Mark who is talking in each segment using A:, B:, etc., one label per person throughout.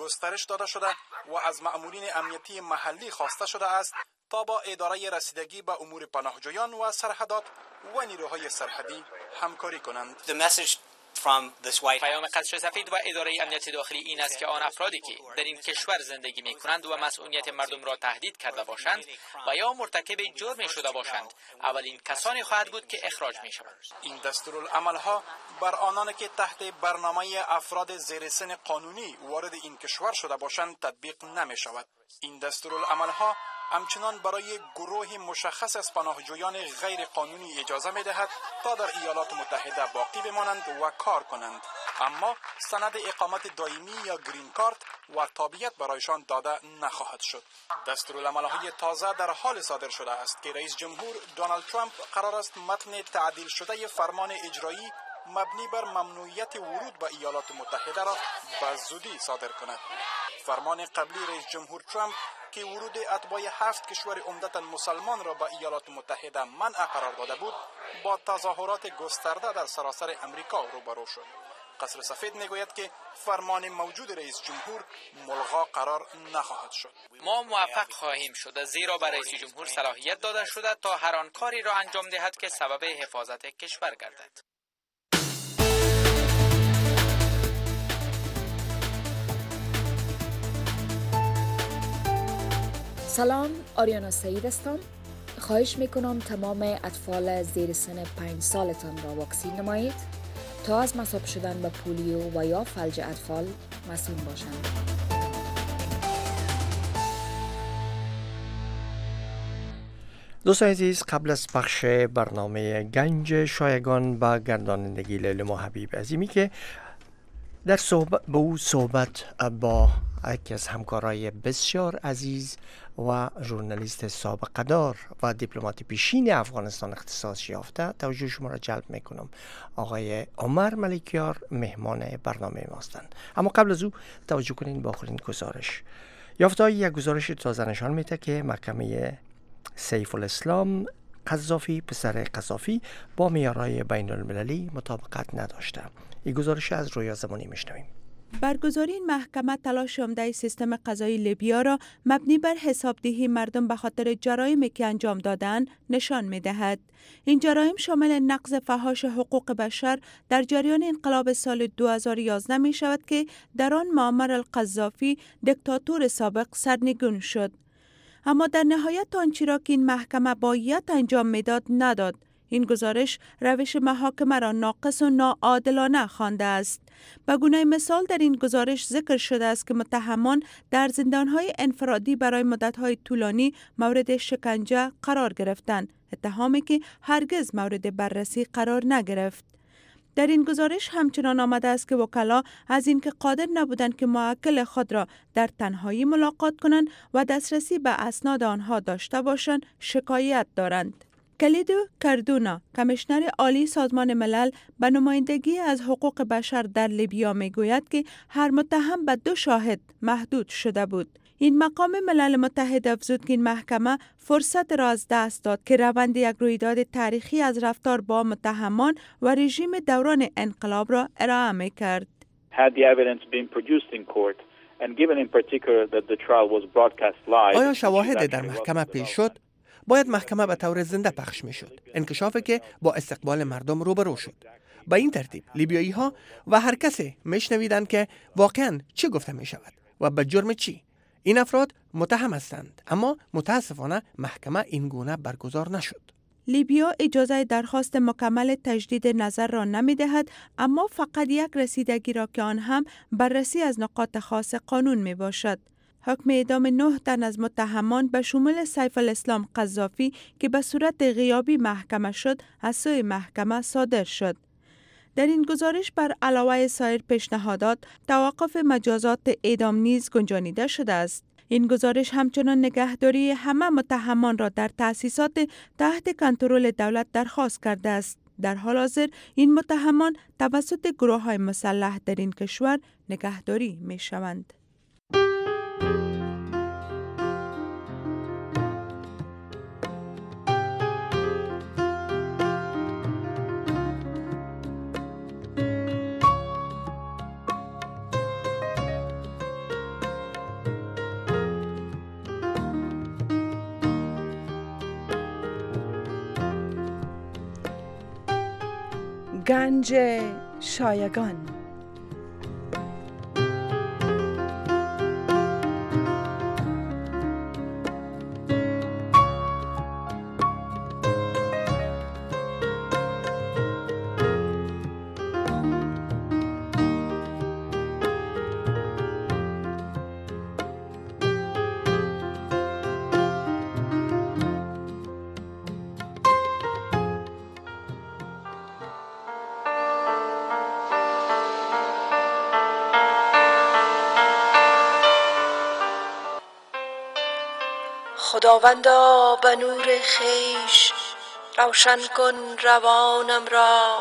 A: گسترش داده شده و از مأمورین امنیتی محلی خواسته شده است تا با اداره رسیدگی به امور پناهجویان و سرحدات و نیروهای سرحدی همکاری کنند.
B: پیام قصر سفید و اداره امنیت داخلی این است که آن افرادی که در این کشور زندگی می کنند و مسئولیت مردم را تهدید کرده باشند و یا مرتکب جرمی شده باشند اولین کسانی خواهد بود که اخراج می شوند.
A: این دستورالعمل‌ها بر آنان که تحت برنامه افراد زیر سن قانونی وارد این کشور شده باشند تطبیق نمی شود. این دستورالعمل‌ها همچنان برای گروه مشخص از پناهجویان غیر قانونی اجازه می دهد تا در ایالات متحده باقی بمانند و کار کنند، اما سند اقامت دائمی یا گرین کارت و تابعیت برایشان داده نخواهد شد. دستورالعمل‌های تازه در حال صادر شده است که رئیس جمهور دونالد ترامپ قرار است متن تعدیل شده فرمان اجرایی مبنی بر ممنوعیت ورود به ایالات متحده را به زودی صادر کند. فرمان قبلی رئیس جمهور ترامپ که ورود اتباع 7 کشور عمدتاً مسلمان را به ایالات متحده منع قرار داده بود، با تظاهرات گسترده در سراسر امریکا روبرو شد. قصر سفید میگوید که فرمان موجود رئیس جمهور ملغا قرار نخواهد شد.
B: ما موفق خواهیم شد زیرا به رئیس جمهور صلاحیت داده شده تا هر آن کاری را انجام دهد که سبب حفاظت کشور گردد.
C: سلام، آریانا سعید هستم. خواهش میکنم تمام اطفال زیر سن 5 سالتان را واکسین نمایید تا از مصاب شدن به پولیو و یا فلج اطفال مسئول باشند.
D: دوستان عزیز، قبل از پخش برنامه گنج شایگان با گردانندگی لیلا حبیب عظیمی که در صحبت با یکی از همکارای بسیار عزیز و ژورنالیست سابقه دار و دیپلمات پیشین افغانستان اختصاص یافته توجه شما را جلب میکنم. آقای عمر ملکیار مهمان برنامه ماستند. اما قبل از او توجه کنین با آخرین گزارش. یافته‌های یک گزارش تازه نشان میده که محکمه سیف الاسلام قذافی پسر قذافی با معیارهای بین المللی مطابقت نداشته. این گزارش از رویا زمانی میشنویم.
E: برگزاری این محکمه تلاش عمده سیستم قضایی لیبیا را مبنی بر حسابدهی مردم به خاطر جرایمی که انجام دادند نشان می‌دهد. این جرایم شامل نقض فحاش حقوق بشر در جریان انقلاب سال 2011 می شود که در آن معمر القذافی دیکتاتور سابق سرنگون شد. اما در نهایت آنچه را که این محکمه باید انجام میداد نداد. این گزارش روش محاکمه را ناقص و ناعادلانه خوانده است. به گونه مثال در این گزارش ذکر شده است که متهمان در زندانهای انفرادی برای مدت‌های طولانی مورد شکنجه قرار گرفتند، اتهامی که هرگز مورد بررسی قرار نگرفت. در این گزارش همچنان آمده است که وکلا از اینکه قادر نبودند که موکل خود را در تنهایی ملاقات کنند و دسترسی به اسناد آنها داشته باشند شکایت دارند. کلیدو کردونا، کمیشنر عالی سازمان ملل به نمایندگی از حقوق بشر در لیبیا میگوید که هر متهم به 2 شاهد محدود شده بود. این مقام ملل متحد افزود که این محکمه فرصت را از دست داد که روند یک رویداد تاریخی از رفتار با متهمان و رژیم دوران انقلاب را ارائه می‌کرد.
F: آیا شواهد در محکمه پیش شد؟ باید محکمه به طور زنده پخش می شد. انکشافی که با استقبال مردم روبرو شد. با این ترتیب لیبیایی ها و هر کسی میشنویدند که واقعا چه گفته می شود و به جرم چی. این افراد متهم هستند، اما متاسفانه محکمه این گونه برگزار نشد.
E: لیبیا اجازه درخواست مکمل تجدید نظر را نمی دهد، اما فقط یک رسیدگی را که آن هم بررسی از نقاط خاص قانون می باشد. حکم اعدام 9 تن از متهمان به شمول سیف الاسلام قذافی که به صورت غیابی محکمه شد از سوی محکمه صادر شد. در این گزارش بر علاوه سایر پیشنهادات توقف مجازات اعدام نیز گنجانیده شده است. این گزارش همچنان نگهداری همه متهمان را در تأسیسات تحت کنترل دولت درخواست کرده است. در حال حاضر این متهمان توسط گروه‌های مسلح در این کشور نگهداری می شوند. گنج شایگان.
G: خداوندا به نور خویش روشن کن روانم را،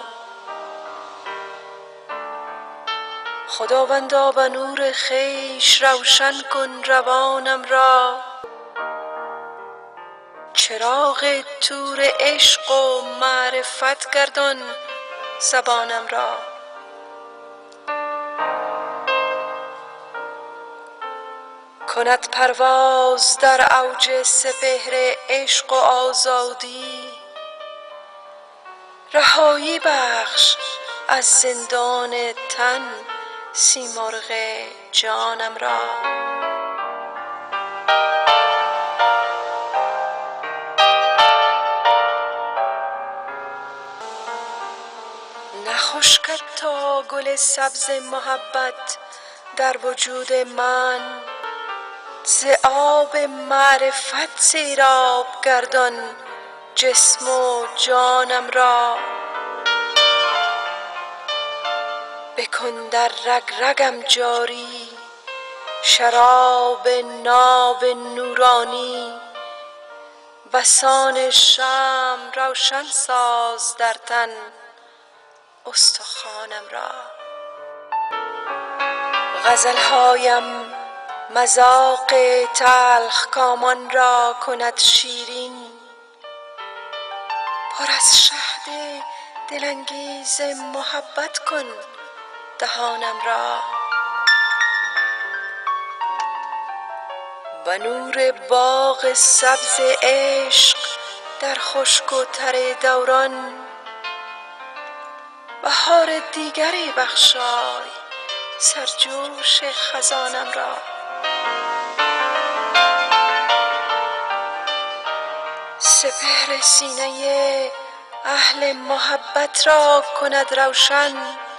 G: خداوندا به نور خویش روشن کن روانم را، چراغ طور عشق و معرفت گردان زبانم را. کند پرواز در اوج سپهر عشق و آزادی، رهایی بخش از زندان تن سیمرغ جانم را. نخشکد تا گل سبز محبت در وجود من، ز آب معرفت سیراب گردان جسم و جانم را. بکن در رگ رگم جاری شراب ناب نورانی، بسان شمع روشن ساز در تن استخوانم را. غزلهایم مذاق تلخ کامان را کند شیرین، پر از شهد دلانگیز محبت کن دهانم را. به نور باغ سبز عشق در خشک و تر دوران، بهار دیگری بخشای سرجوش خزانم را. سپهر سینه اهل محبت را کند روشن،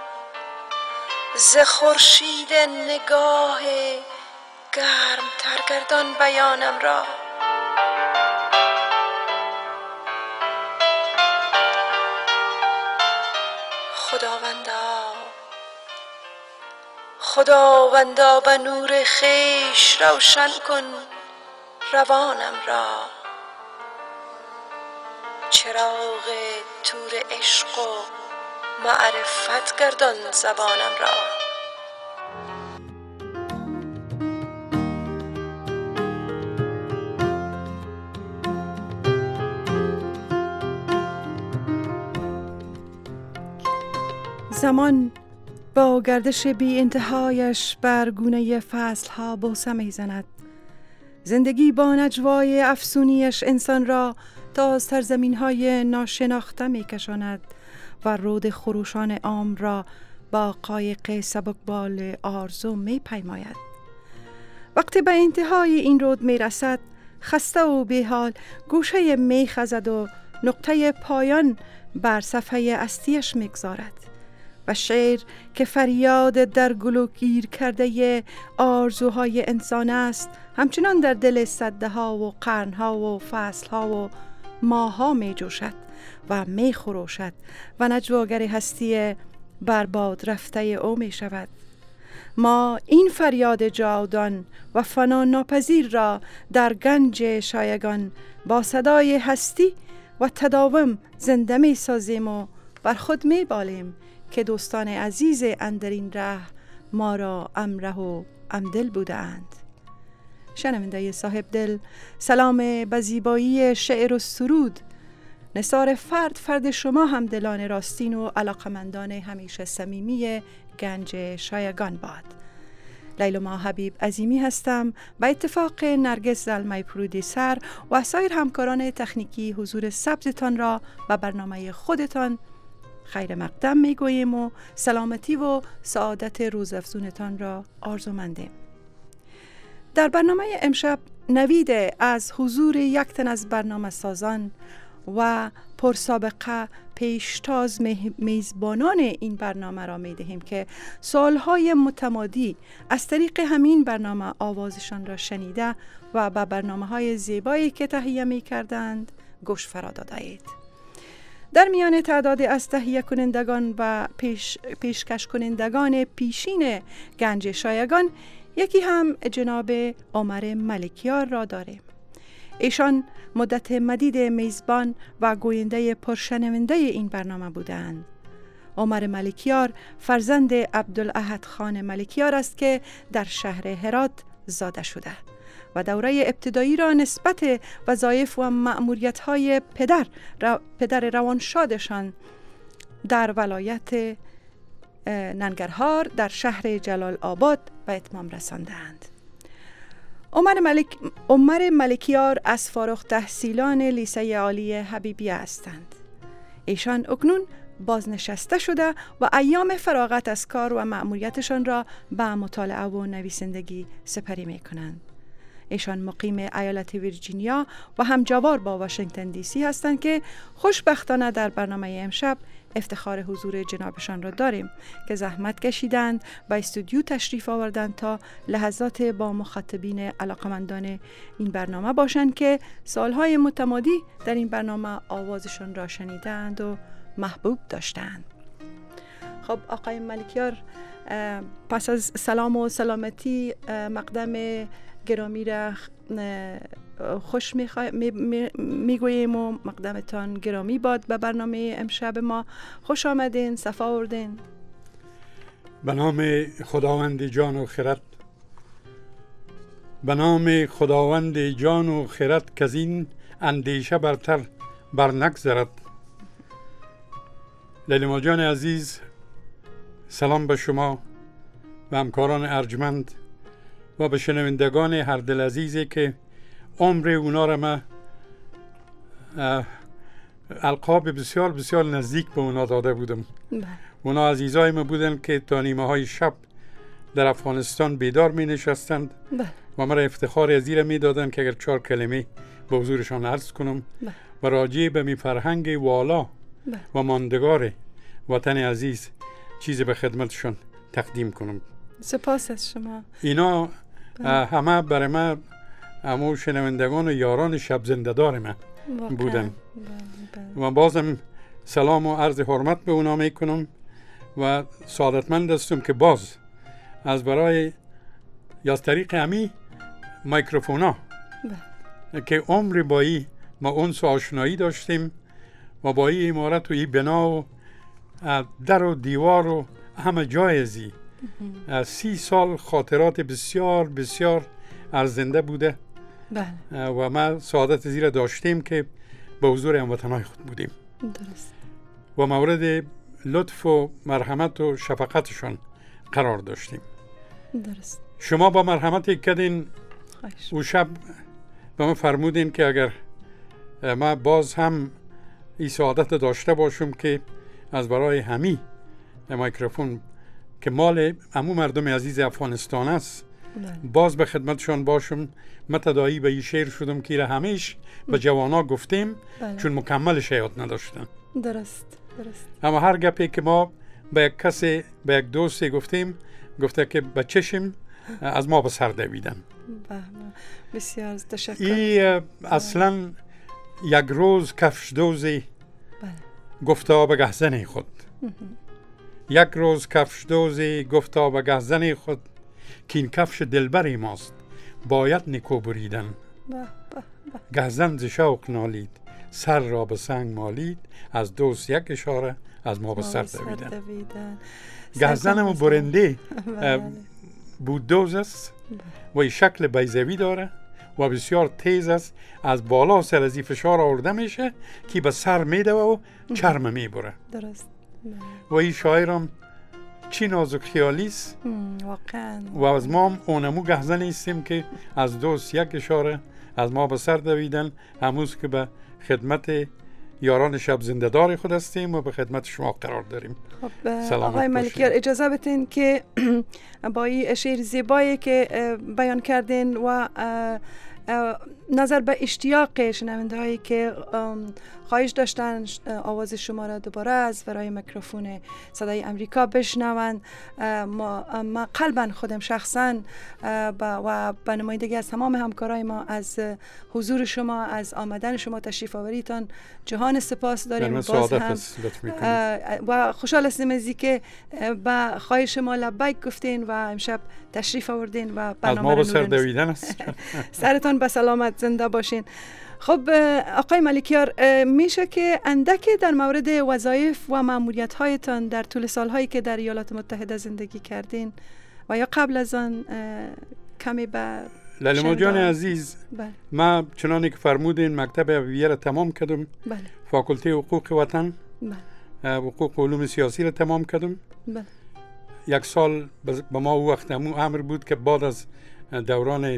G: ز خورشید نگاه گرم تر گردان بیانم را. خداوندا به نور خویش روشن کن روانم را، چراغ طور عشق و معرفت گردان زبانم را.
E: زمان با گردش بی انتهایش بر گونه فصلها بوسه می زند. زندگی با نجوای افسونیش انسان را تا سرزمین‌های ناشناخته می‌کشاند و رود خروشان عام را با قایق سبکبال آرزو می‌پیماید. وقتی به انتهای این رود می‌رسد، خسته و بی‌حال گوشه می‌خزد و نقطه پایان بر صفحه هستی‌اش می‌گذارد و شعر که فریاد در گلوگیر کرده آرزوهای انسان است، همچنان در دل سده‌ها و قرن‌ها و فصل‌ها و ماها می جوشد و می خروشد و نجواگر هستی برباد رفته او می شود. ما این فریاد جاودان و فنا ناپذیر را در گنج شایگان با صدای هستی و تداوم زنده می سازیم و بر خود می بالیم که دوستان عزیز اندرین ره ما را امره و امدل بوده اند. شنونده صاحب دل، سلام به زیبایی شعر و سرود. نثار فرد شما هم دلان راستین و علاقمندان همیشه صمیمی گنج شایگان باد. لیلما حبیب عظیمی هستم. به اتفاق نرگس زلمه پرودیسر و سایر همکاران تکنیکی حضور سبزتان را به برنامه خودتان خیر مقدم میگوییم و سلامتی و سعادت روزافزونتان را آرزومندیم. در برنامه امشب نوید از حضور یک تن از برنامه سازان و پرسابقه پیشتاز میزبانان این برنامه را می دهیم که سالهای متمادی از طریق همین برنامه آوازشان را شنیده و به برنامه های زیبایی که تهیه می کردند گوش فرا داده اید. در میان تعداد از تهیه کنندگان و پیشکش کنندگان پیشین گنج شایگان یکی هم جناب عمر ملکیار را داریم. ایشان مدت مدید میزبان و گوینده پرشنونده این برنامه بودند. عمر ملکیار فرزند عبدالاحد خان ملکیار است که در شهر هرات زاده شده و دوره ابتدایی را نسبت وظایف و مأموریت‌های پدر روانشادشان در ولایت ننگرهار در شهر جلال آباد به اتمام رساندند. عمر ملکیار از فارغ التحصیلان لیسه عالی حبیبیه هستند. ایشان اکنون بازنشسته شده و ایام فراغت از کار و مأموریتشان را به مطالعه و نویسندگی سپری می کنند. ایشان مقیم ایالت ویرجینیا و همجوار با واشنگتن دی سی هستند که خوشبختانه در برنامه امشب افتخار حضور جنابشان را داریم که زحمت کشیدند و استودیو تشریف آوردند تا لحظات با مخاطبین علاقمندان این برنامه باشند که سالهای متمادی در این برنامه آوازشان را شنیدند و محبوب داشتند. خب آقای ملکیار، پس از سلام و سلامتی مقدم گرامی را خوش میگوییم و مقدمتان گرامی باد به برنامه امشب ما. خوش آمدین، صفا آوردین.
H: به نام خداوند جان و خرد، به نام خداوند جان و خرد که از این اندیشه برتر بر نگذرد. لیلی جان عزیز، سلام به شما و همکاران ارجمند و به شنوندگان هر دل عزیزی که عمر اونا را ما القاب بسیار بسیار نزدیک به اونا داده بودم. اونا عزیزای ما بودن که تا نیمه های شب در افغانستان بیدار می نشستند و مرا افتخار از این می دادن که اگر 4 کلمه به حضورشان عرض کنم و راجع به می فرهنگ والا و ماندگار وطن عزیز چیزی به خدمتشان تقدیم کنم.
E: سپاس از شما.
H: اینا همه برای من همو شنوندگان و یاران شب زنده‌دار من بودن و بازم سلام و عرض حرمت به اونا میکنم و سعادتمند هستم که باز از برای یا از طریق همی میکروفونا که عمر با ای ما اونس و آشنایی داشتیم و با ای امارت و ای بنا و در و دیوار و همه جایزی 30 سال خاطرات بسیار بسیار ارزنده بوده و ما سعادت زیر داشتیم که به حضور هموطنای خود بودیم.
E: درست.
H: و مورد لطف و مرحمت و شفقتشان قرار داشتیم.
E: درست.
H: شما با مرحمتی کردین او شب به ما فرمودین که اگر ما باز هم این سعادت داشته باشم که از برای همی میکروفون که مال عمو مردم عزیز افغانستان است باز به خدمتشان باشم. متدایی به این شعر شدم که همیش به جوانا گفتیم چون مکملش یاد نداشتن.
E: درست.
H: اما هر گپی که ما به یک کسی به یک دوستی گفتیم گفته که به چشم از ما به سر دویدن.
E: بسیار تشکر.
H: این اصلا یک روز کفش دوزی گفتا به گهزن خود. یک روز کفش دوزی گفتا به گهزن خود که این کفش دلبری ماست باید نکو بریدن. گهزن ز شوق نالید سر را به سنگ مالید از دوست یک اشاره از ما به سر دویدن. گهزنم برنده بود دوز است و شکل بیضوی داره و بسیار تیز است. از بالا سر از فشار آورده میشه که به سر میده و چرم میبره.
E: درست.
H: و این شاعرم چی نازک خیالی است
E: واقعا.
H: و از ما اونمو گهزن ایستیم که از دوست یک اشاره از ما به سر دویدن هموز که به خدمت یاران شب زنده‌دار خود هستیم و به خدمت شما قرار داریم.
I: خب آقای ملکیار اجازه بدین که با این شعر زیبایی که بیان کردین و نظر به اشتیاق شنونده هایی که خواهش داشتن آواز شما را دوباره از ورای میکروفون صدای امریکا بشنوند، ما قلبا خودم شخصا و به نمایندگی از تمام همکارای ما از حضور شما، از آمدن شما، تشریف آوریتان جهان سپاس داریم. باز هم و خوشحال هستیم از اینکه به خواهش ما لبیک گفتین و امشب تشریف آوردین و برنامه رو
H: سردویدن است.
I: سرتان به سلامت، زنده باشین. خب آقای ملکیار، میشه که اندکی در مورد وظایف و مأموریت هایتان در طول سالهایی که در ایالات متحده زندگی کردین و یا قبل از آن کمی به
H: لیلا جان عزیز، ما چنانه که فرمودین مکتب اولیه را تمام کردم.
I: بله.
H: فاکولته حقوق وطن، بله. حقوق علوم سیاسی را تمام کردم.
I: بله.
H: یک سال به ما او وقت امر بود که بعد از دوران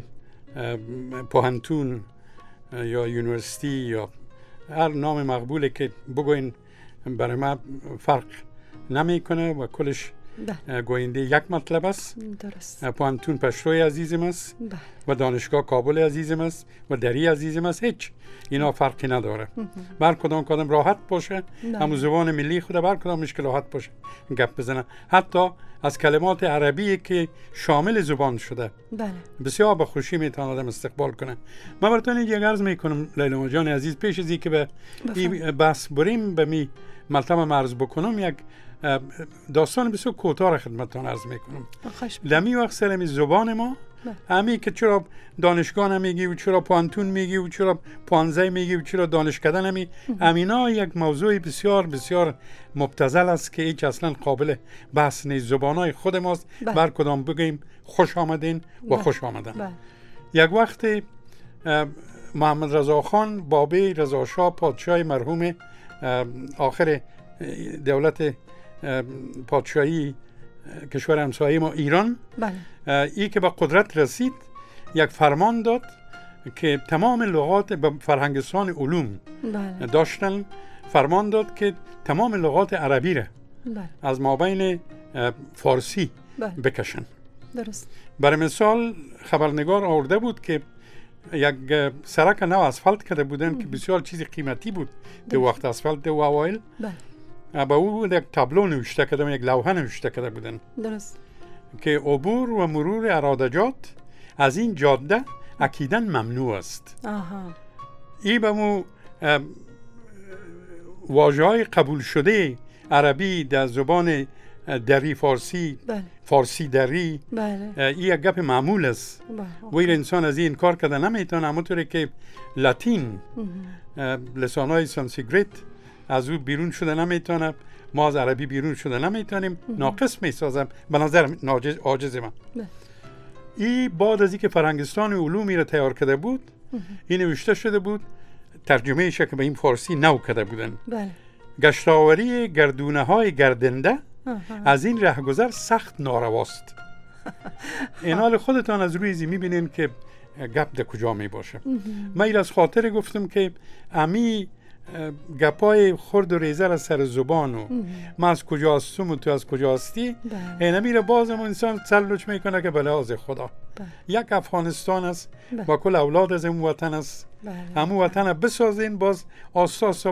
H: پوهنتون یا یونیورسیتی یا هر نام مقبوله که بگوین برای ما فرق نمیکنه و کلش گوینده یک مطلب است.
I: درست.
H: پوهنتون پشتوی عزیزم است و دانشگاه کابل عزیزم است و دری عزیزم است. هیچ اینا فرقی نداره. بر کدام راحت باشه، همون زبان ملی خود بر کدامش که راحت باشه گپ بزنه، حتی از کلمات عربی که شامل زبان شده.
I: بله.
H: بسیار به خوشی میتونه آدم استقبال کنه. من براتون یک عرض میکنم لیلا جان عزیز، پیش از اینکه به بحث بریم به می مطلب عرض بکنم، یک داستان بسیار کوتاه خدمتتان عرض میکنم. لمی وقت سر زبان ما همی که چرا دانشگاه نمیگی و چرا پوهنتون میگی و چرا پوانزه میگی و چرا دانشکده نمی، امینا یک موضوع بسیار بسیار مبتذل است که هیچ اصلا قابل بحث نیست. زبانای خود ماست، بر کدام بگیم خوش آمدین و خوش آمدن. یک وقت محمد رضا خان بابی رضا شاه پادشاه مرحوم آخر دولت پادشاهی کشور همسایه ما ایران، ای که به قدرت رسید یک فرمان داد که تمام لغات به فرهنگستان علوم داشتن، فرمان داد که تمام لغات عربی را از مابین فارسی بکشن.
I: درست.
H: برای مثال خبرنگار آورده بود که یک سرک نو اسفالت کرده بودن که بسیار چیز قیمتی بود در وقت اسفالت و اوایل. با او یک تابلو نوشته کردم، یک لوحه نوشته کرده بودن.
I: درست.
H: که عبور و مرور ارادجات از این جاده اکیداً ممنوع است. این به مو واژه‌های قبول شده عربی در زبان دری فارسی، فارسی دری، این یک گپ معمول است. ویر انسان از این کار کرده نمیتونه، همونطوری که لاتین لسانهای سانسکریت از او بیرون شده نمیتونه، ما از عربی بیرون شده نمیتونیم، ناقص میسازم به نظر عاجز من. این بعد از اینکه فرهنگستان علومی را تیار کرده بود، این نوشته شده بود، ترجمه ایش که به این فارسی نو کرده بودن. گشتاوری گردونه های گردنده از این رهگذر سخت نارواست. این حال خودتان از روی زی میبینین که گپ در کجا می باشه. من از خاطر گفتم که امی گپای خرد و ریزه را سر زبان و من از کجا هستم و تو از کجا هستی، اینمی را بازم انسان تسلط میکنه که به لحاظ خدا یک افغانستان است و کل اولاد از این وطن است. همون وطن بسازین، باز آساسا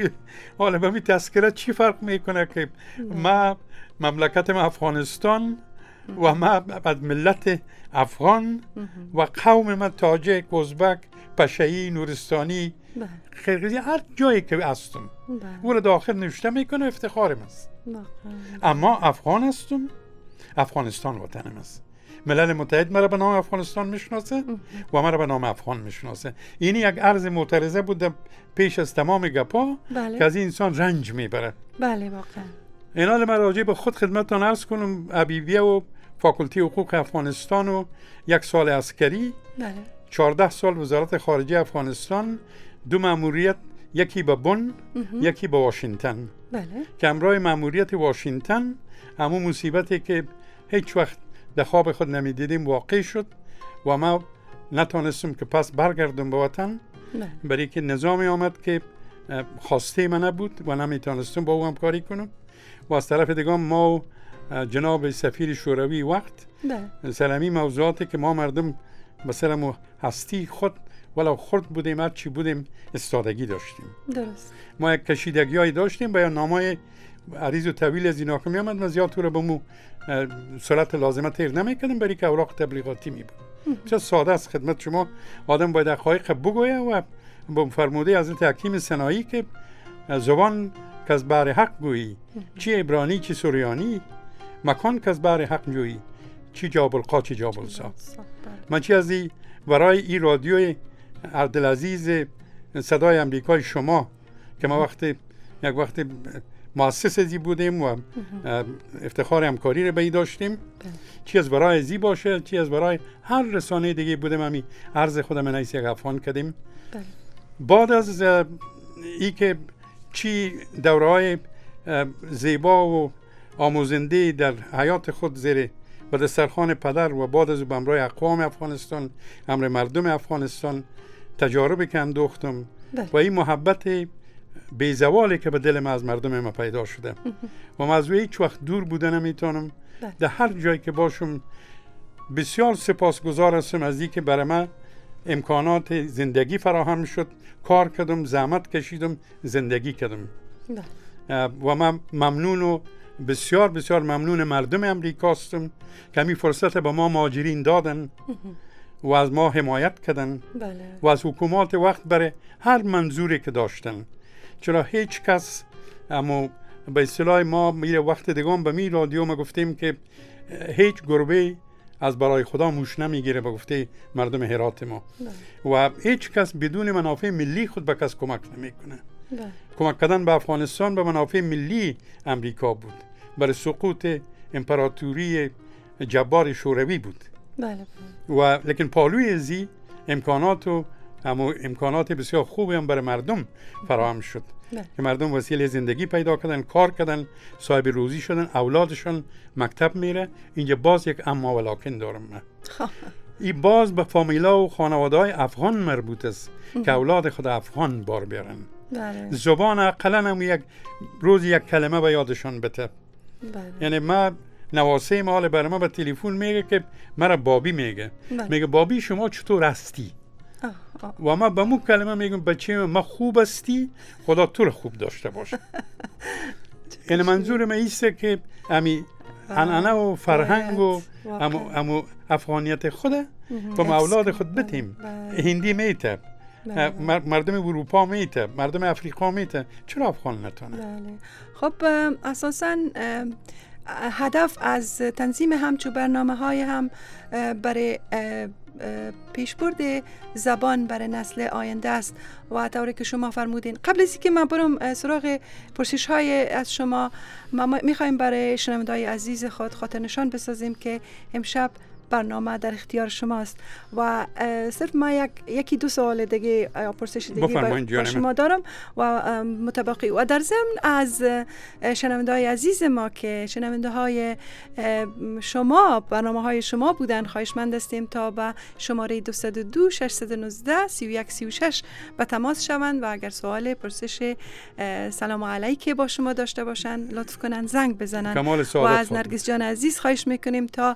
H: به می تذکره چی فرق میکنه که ما مملکت ما افغانستان و ما از ملت افغان و قوم ما تاجک، ازبک، پشهی، نورستانی، خرقیزی، هر جایی که هستم او را داخل نوشته میکنه، افتخارم است. اما افغان هستم، افغانستان وطنم است. ملل متحد مرا به نام افغانستان میشناسه و مرا به نام افغان میشناسه. این یک عرض معترضه بود پیش از تمام گپا که از این انسان رنج میبره.
I: بله واقعا.
H: این حال من راجع به خود خدمتتان عرض کنم، ابیبیه و فاکولته حقوق افغانستان و یک سال عسکری، 14 سال وزارت خارجه افغانستان، 2 مأموریت، یکی به بن، یکی به واشنگتن. که همراه مأموریت واشنگتن همون مصیبتی که هیچ وقت در خواب خود نمیدیدیم واقع شد و ما نتونستم که پس برگردم به وطن، برای که نظامی آمد که خواسته من نبود و نمیتونستم با او همکاری کنم. و از طرف دیگه ما جناب سفیر شوروی وقت سلمی موضوعاتی که ما مردم مثلا هستی خود ولو خرد بودیم هر چی بودیم استادگی داشتیم.
I: درست.
H: ما یک کشیدگی‌ای داشتیم، بیان نامه عریض و طویل از اینا که میامد من زیاد تو رو به مو سرعت لازمه تیر نمیکردم، برای که اوراق تبلیغاتی می بود. بسیار ساده است خدمت شما. آدم باید حقایق بگویه و با فرموده حضرت حکیم سنایی که زبان که از بحر حق گویی، چی عبرانی چی سوریانی، مکان که از بحر حق جویی، چی جابلقا چی جابلسا. من چی از برای این رادیوی عبدالعزیز صدای امریکای شما که ما یک وقت مؤسس ازی بودیم و افتخار همکاری رو به این داشتیم، چی از برای ازی باشه چی از برای هر رسانه دیگه بودیم، همی عرض خودم نیست یک افغان کردیم. بعد از ای که چی دوره‌های زیبا و آموزنده در حیات خود زیر و دسترخوان پدر و بعد از بمرای اقوام افغانستان، امر مردم افغانستان تجاربی که اندوختم و این محبت بیزوالی که به دل من از مردم ما پیدا شده و من از هیچ وقت دور بوده نمیتونم. در هر جایی که باشم بسیار سپاسگزار هستم از این که برای من امکانات زندگی فراهم شد، کار کردم، زحمت کشیدم، زندگی کردم. و من ممنون و بسیار بسیار ممنون مردم امریکا هستم که همین فرصت به ما مهاجرین دادن و از ما حمایت کردن و از حکومات وقت برای هر منظوری که داشتن. چرا هیچ کس، اما به اصطلاح ما میره وقت دیگه به می رادیو ما گفتیم که هیچ گربه از برای خدا موش نمیگیره، به گفته مردم هرات ما. و هیچ کس بدون منافع ملی خود به کس کمک نمیکنه. کمک کردن به افغانستان به منافع ملی امریکا بود، برای سقوط امپراتوری جبار شوروی بود. و لیکن پالوی ازی امکانات بسیار خوبی هم برای مردم فراهم شد که مردم وسیله زندگی پیدا کردن، کار کردن، صاحب روزی شدن، اولادشون مکتب میره. اینجا باز یک اما ولکن دارم من. این باز به فامیلا و خانواده های افغان مربوط است که اولاد خود افغان بار بیارن. زبان اقلا هم یک روز یک کلمه به یادشان بده. یعنی ما نواسه ما برای ما به تلفن میگه که مرا بابی میگه. میگه بابی شما چطور هستی؟ و ما به مو کلمه میگم بچه ما خوب هستی، خدا تو رو خوب داشته باشه. یعنی منظور من ایسته که امی عنعنه و فرهنگ و امو افغانیت خوده و اولاد خود بتیم. هندی میته، مردم اروپا میته، مردم افریقا میته، چرا افغان نتونه؟
I: خب اساساً هدف از تنظیم همچو برنامه های هم برای پیشبرد زبان برای نسل آینده است و طوری که شما فرمودین. قبل از اینکه من برم سراغ پرسش های از شما، ما میخوایم برای شنونده‌های عزیز خود خاطر نشان بسازیم که امشب برنامه در اختیار شماست و صرف ما یکی دو سوال دیگه یا پرسش دیگه با شما دارم و متبقی و در ضمن از شنونده‌های عزیز ما که شنونده‌های شما برنامه های شما بودن خواهشمند هستیم تا به شماره 202 619 3136 به تماس شوند و اگر سوال پرسش سلام علیکم با شما داشته باشن لطف کنن زنگ بزنن و از نرگس جان عزیز خواهش میکنیم تا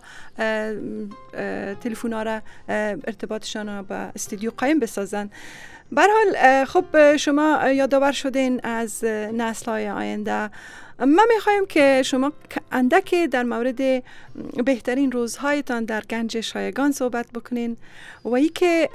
I: تلفن‌ها را ارتباطشان را با استودیو قایم بسازن. به هر حال خب شما یادآور شدین از نسل‌های آینده. ما می‌خوایم که شما اندک در مورد بهترین روزهایتان در گنج شایگان صحبت بکنین و ای که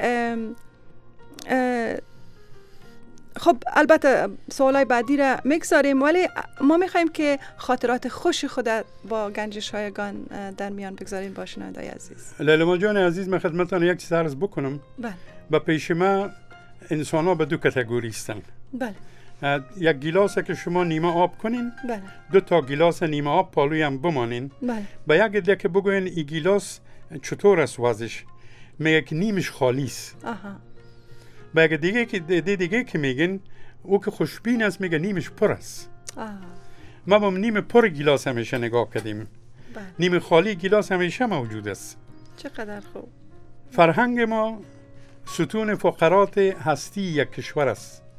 I: خب البته سوالای بعدی را میگذاریم ولی ما میخوایم که خاطرات خوش خود با گنج شایگان در میان بگذاریم با شنونده‌های عزیز.
H: لیلا جان عزیز، من خدمتتان یک چیز عرض بکنم.
I: بله.
H: با پیش ما انسان ها به دو کاتگوری هستند.
I: بله.
H: یک گیلاس که شما نیمه آب کنین،
I: بله.
H: 2 تا گیلاس نیمه آب پالوی هم بمانین.
I: بله.
H: با یک دکه بگوین این گیلاس چطور است وضعش، میگه که نیمش خالی است. با یک دیگه که میگن او که خوشبین است میگه نیمش پر است. ما با نیم پر گیلاس همیشه نگاه کردیم. نیم خالی گیلاس همیشه موجود است.
I: چقدر خوب.
H: فرهنگ ما ستون فقرات هستی یک کشور است.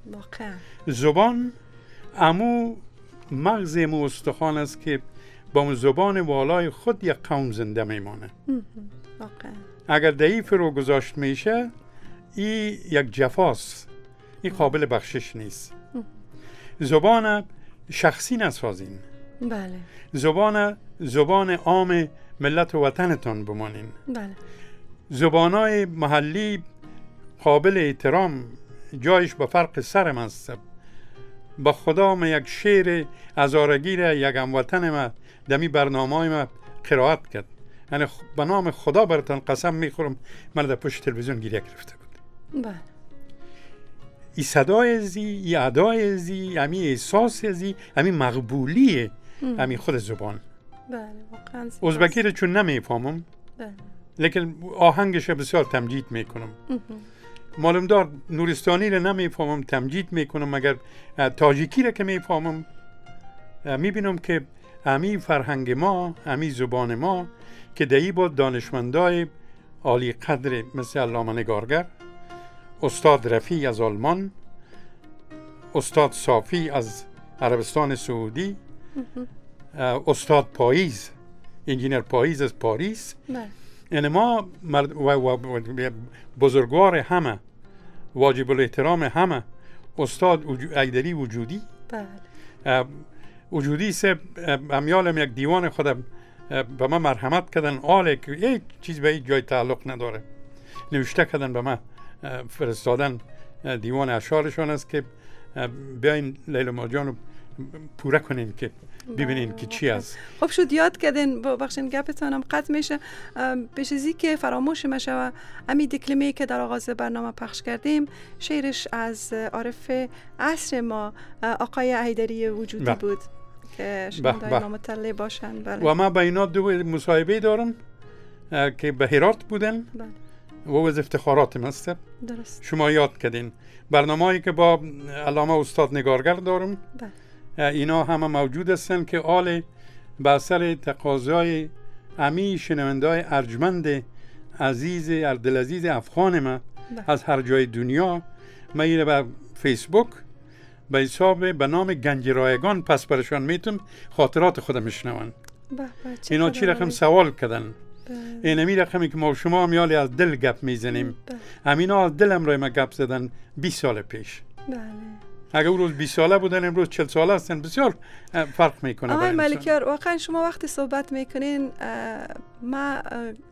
I: واقعا
H: زبان امو مغز مو استخوان است که با اون زبان والای خود یک قوم زنده میمانه.
I: واقعا
H: اگر دهی فرو گذاشت میشه این یک جفاست، این قابل بخشش نیست. زبان شخصی نسازین.
I: بله.
H: زبان عام ملت و وطنتان بمانین.
I: بله.
H: زبانای محلی قابل احترام، جایش به فرق سرم است. با خدا ما یک شعر هزارگی را یک هموطن ما دمی برنامه‌های ما قرائت کرد. یعنی به نام خدا براتان قسم میخورم من در پشت تلویزیون گریه گرفته بود.
I: بله.
H: ای صدای زی، ای ادای زی، امی احساس زی، امی مقبولیه، امی خود زبان.
I: بله واقعا.
H: ازبکی رو چون نمیفهمم،
I: بله.
H: لیکن آهنگش بسیار تمجید میکنم. معلوم دار نورستانی رو نمیفهمم، تمجید میکنم. مگر تاجیکی رو که میفهمم، میبینم که امی فرهنگ ما، امی زبان ما که دهی با دانشمندای عالی قدر مثل علامه نگارگر، استاد رفیع از آلمان، استاد صافی از عربستان سعودی، استاد پاییز، انجینر پاییز از پاریس، یعنی ما بزرگوار همه، واجب الاحترام همه، استاد ایدری وجودی، وجودی سه امیالم یک دیوان خودم به من مرحمت کردن، آله که یک چیز به یک جای تعلق نداره، نوشته کردن به من فرستادن دیوان اشعارشان است که بیاین لیلا ماجان رو پوره کنین که ببینین که چی است.
I: خب شد یاد کردین، بخشین گپتانم قطع میشه. پیش ازی که فراموش میشه، امی دکلمه که در آغاز برنامه پخش کردیم شعرش از عارف عصر ما آقای حیدری وجودی بود که شما دائما مطلع باشن. بله.
H: و من با اینا دو مصاحبه دارم که به هرات بودن.
I: بله.
H: و از افتخاراتم هست.
I: درست.
H: شما یاد کردین برنامه‌ای که با علامه استاد نگارگر دارم.
I: بله.
H: اینا همه موجود هستن که آل به اثر تقاضای امی شنوندای ارجمند عزیز اردلعزیز افغان ما از هر جای دنیا، من اینه به فیسبوک به حساب به نام گنج رایگان پس برشان میتونم خاطرات خودم میشنون. اینا چی رقم سوال کردن، این امی رقمی که ما شما میالی از دل گپ میزنیم، امینا از دلم رای ما گپ زدن 20 سال پیش.
I: بله.
H: اگر اون روز 20 ساله بودن امروز 40 ساله هستن، بسیار فرق میکنه.
I: آقای ملکیار واقعا شما وقتی صحبت میکنین ما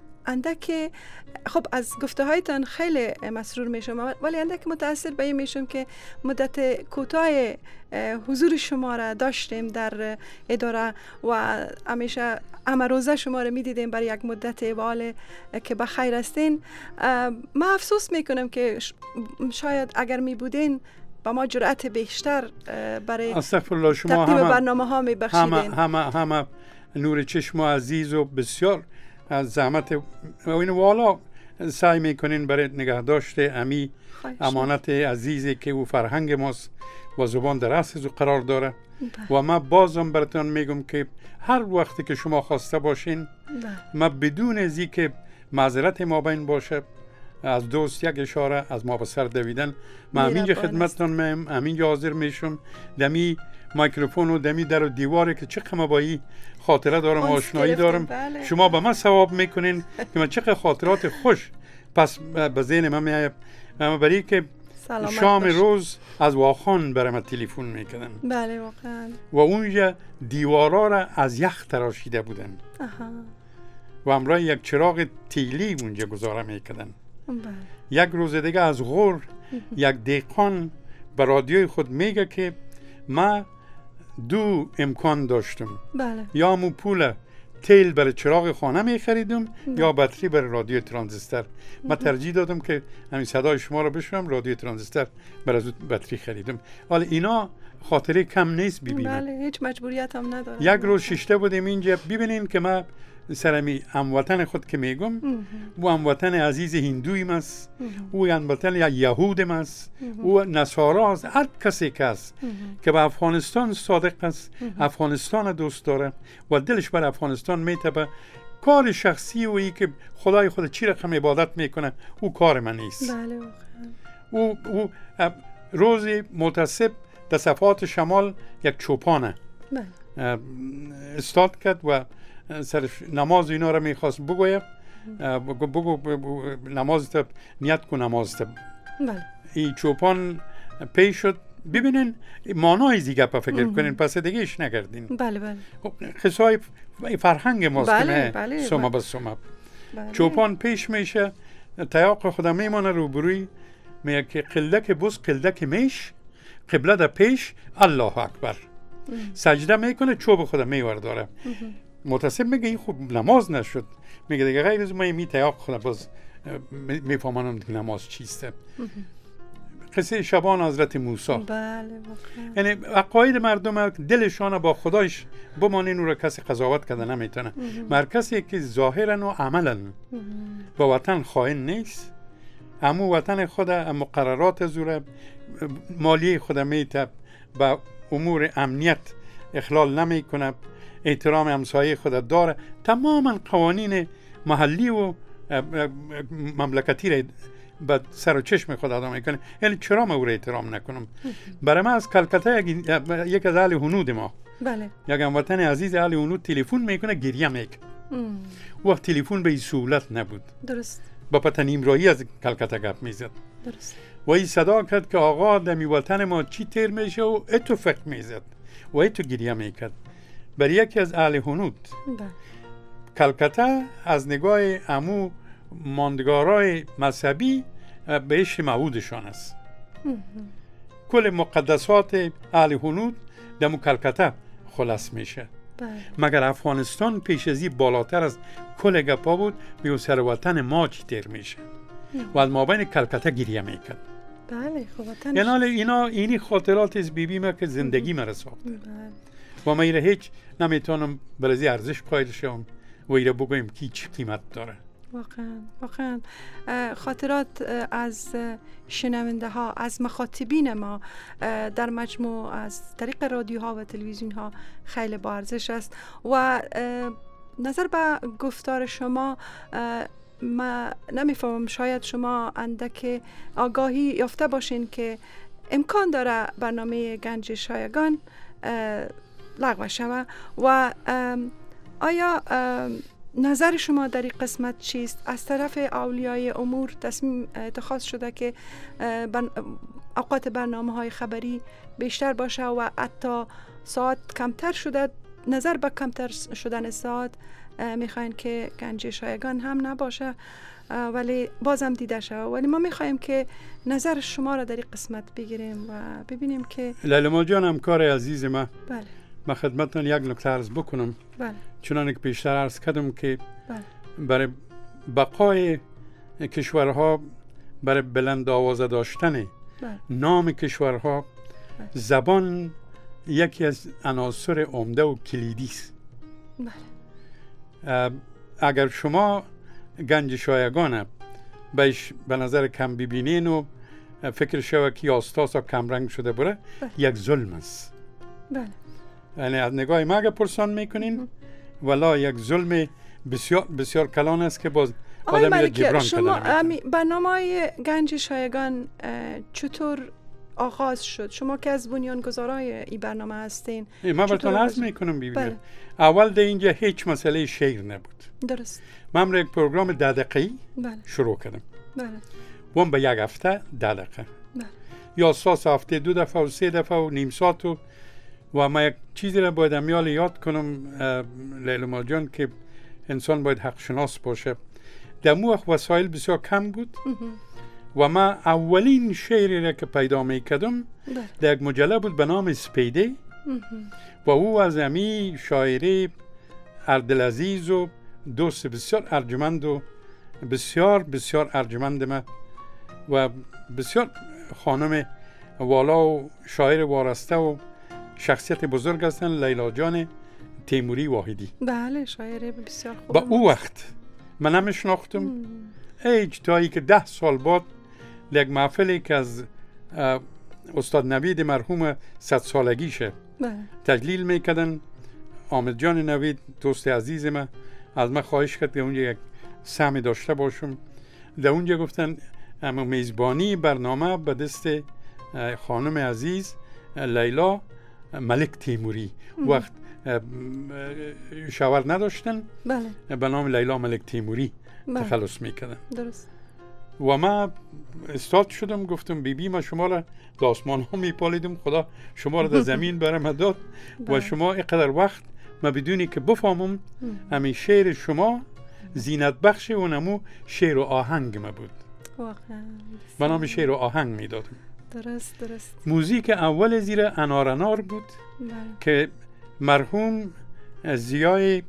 I: اندک خب از گفته هایتان خیلی مسرور میشم، ولی اندک متاثر به این میشم که مدت کوتاه حضور شما را داشتیم در اداره و همیشه روزه شما را میدیدیم برای یک مدت اول که بخیر هستین. من افسوس میکنم که شاید اگر می بودین با ما جرأت بیشتر برای تقدیم برنامه ها می بخشیدین.
H: همه نور چشم عزیز و بسیار از زحمت و این والا سعی میکنین برای نگه داشته امی امانت عزیزی که او فرهنگ ماست و زبان در اصل قرار داره. و من بازم براتون میگم که هر وقتی که شما خواسته باشین، من بدون ازی که معذرت ما بین باشه، از دوست یک اشاره از ما به سر دویدن، من همینجا خدمتتان میم، همینجا حاضر میشم، دمی میکروفون و دمی در و دیواره که چقدر با این خاطره دارم، آشنایی دارم.
I: بله.
H: شما به من ثواب میکنین که من چقدر خاطرات خوش پس به ذهن من میاد. برای که شام روز از واخان برام تلفن میکردن.
I: بله واقعا.
H: و اونجا دیوارا را از یخ تراشیده بودن. و همراه یک چراغ تیلی اونجا گذاره میکردن. یک روز دیگه از غور یک دهقان به رادیوی خود میگه که ما دو امکان داشتم.
I: بله.
H: یا مو پول تیل برای چراغ خانه می خریدم یا بطری برای رادیو ترانزیستر. من ترجیح دادم که همین صدای شما رو بشنوم، رادیو ترانزیستر برای بطری خریدم. ولی اینا خاطره کم نیست ببینید.
I: بله هیچ مجبوریت هم نداره.
H: یک روز شیشته بودیم اینجا، ببینین که ما سرمی هموطن خود که میگم، او هموطن عزیز هندویم است، او هموطن یهودم است، او نصارا است، هر کسی که است که به افغانستان صادق است، افغانستان دوست داره و دلش بر افغانستان میتبه. کار شخصی و ای که خدای خود چی رقم عبادت میکنه او کار من نیست.
I: بله
H: او روزی محتسب در صفحات شمال یک چوپانه استاد کرد و سر نماز اینا را میخواست بگوید بگو نماز تا نیت کن نماز تا این چوپان پی شد. ببینین مانای دیگه پا فکر کنین پس دیگه ایش نکردین.
I: بله
H: قصای فرهنگ ماست که نه سوما بس سوما. چوپان پیش میشه تیاق خدا میمانه روبروی میگه که قلدک بوز قلدک میش قبله در پیش الله اکبر سجده میکنه چوب خدا میورداره. متصب میگه این خوب نماز نشد. میگه دیگه غیر از ما می تیاق خدا باز میفهمانم که نماز چیسته. قصه شبان حضرت موسی.
I: بله
H: یعنی عقاید مردم دلشان با خدایش بمانین او را کسی قضاوت کرده نمیتونه. مر کسی که ظاهرا و عملا با وطن خائن نیست، امو وطن خود مقررات زوره مالی خود میته با امور امنیت اخلال نمیکنه، احترام همسایه خود داره، تماما قوانین محلی و مملکتی را به سر و چشم خود ادا میکنه. یعنی چرا ما او را احترام نکنم؟ برای ما از کلکته یک از اهل هنود ما
I: بله
H: یک هموطن عزیز اهل هنود تلفن میکنه گریه میکنه. وقت تلفن به این سهولت نبود.
I: درست.
H: با پتن امرایی از کلکته گپ میزد.
I: درست.
H: و این صدا کرد که آقا دمی وطن ما چی تیر میشه و اتو فکر میزد و اتو گریه میکرد. برای یکی از اهل هنود کلکته از نگاه امو ماندگارای مذهبی بهش موعودشان است. کل مقدسات اهل هنود در کلکته خلاص میشه. مگر افغانستان پیش ازی بالاتر از کل گپا بود به سر وطن ما چی تیر میشه و از مابین کلکته گریه میکرد.
I: بله خب وطنش
H: یعنی اینی خاطرات از بیبی ما که زندگی ما را ساخته و ما ایره هیچ نمیتونم برای ارزش قائل شم و ایره بگویم که چی قیمت داره.
I: واقعا خاطرات از شنونده ها، از مخاطبین ما در مجموع از طریق رادیوها و تلویزیون ها خیلی با ارزش است و نظر به گفتار شما ما نمیفهمم، شاید شما اندک آگاهی یافته باشین که امکان داره برنامه گنج شایگان لغو شود و آیا نظر شما در این قسمت چیست؟ از طرف اولیای امور تصمیم اتخاذ شده که اوقات برنامه های خبری بیشتر باشه و حتی ساعت کمتر شده، نظر به کمتر شدن ساعت میخواین که گنج شایگان هم نباشه ولی بازم دیده شه، ولی ما میخوایم که نظر شما را در این قسمت بگیریم و ببینیم که
H: لیلا جان همکار عزیز ما
I: بله
H: ما خدمتتان یک نکته عرض بکنم.
I: بله.
H: چنانکه که پیشتر عرض کردم که
I: بله.
H: برای بقای کشورها، برای بلند آوازه داشتن
I: بله.
H: نام کشورها
I: بله.
H: زبان یکی از عناصر عمده و کلیدی است.
I: بله.
H: اگر شما گنج شایگان بهش به نظر کم ببینین و فکر شود که آستاسا کمرنگ شده بره یک ظلم است.
I: بله.
H: یعنی از نگاه ما اگر پرسان میکنین ولی یک ظلم بسیار بسیار کلان است که باز آدم را جبران
I: شما
H: کردن.
I: برنامه گنج شایگان چطور آغاز شد؟ شما که از بنیانگذارای این برنامه هستین.
H: ما براتون عرض میکنم ببینید. اول در اینجا هیچ مسئله شعر نبود.
I: درست.
H: من یک پروگرام 10 دقیقه‌ای شروع کردم.
I: بله.
H: اون به یک هفته 10 دقیقه.
I: بله.
H: یا ساس هفته 2 دفعه و 3 دفعه و نیم ساعت و ما یک چیزی را باید امیال یاد کنم لیلا جان که انسان باید حق شناس باشه. در مو وسایل بسیار کم بود و ما اولین شعری را که پیدا میکردم در یک مجله بود به نام سپیده و او از امی شاعری عبدالعزیز و دوست بسیار ارجمند و بسیار بسیار ارجمند ما و بسیار خانم والا و شاعر وارسته و شخصیت بزرگ هستن، لیلا جان تیموری واحدی.
I: بله شاعر بسیار خوب.
H: با او وقت من نمیشناختم هیچ تایی که 10 سال بعد یک محفلی که از استاد نوید مرحوم 100 سالگیشه تجلیل میکردن. حامد جان نوید دوست عزیز من از من خواهش کرد که اونجا یک سهمی داشته باشم. در اونجا گفتن اما میزبانی برنامه به دست خانم عزیز لیلا ملک تیموری. وقت شوهر نداشتن،
I: بله،
H: به نام لیلا ملک تیموری تخلص میکردن.
I: درست.
H: و ما استاد شدم، گفتم بی ما شما را در آسمان ها میپالیدم، خدا شما را در زمین برم داد و شما اینقدر وقت ما بدونی که بفهمم همین شعر شما زینت بخش و نمو شعر و آهنگ ما بود.
I: واقعا
H: به نام شعر و آهنگ میدادم.
I: درست.
H: موزیک اول زیر انار بود که مرحوم زیای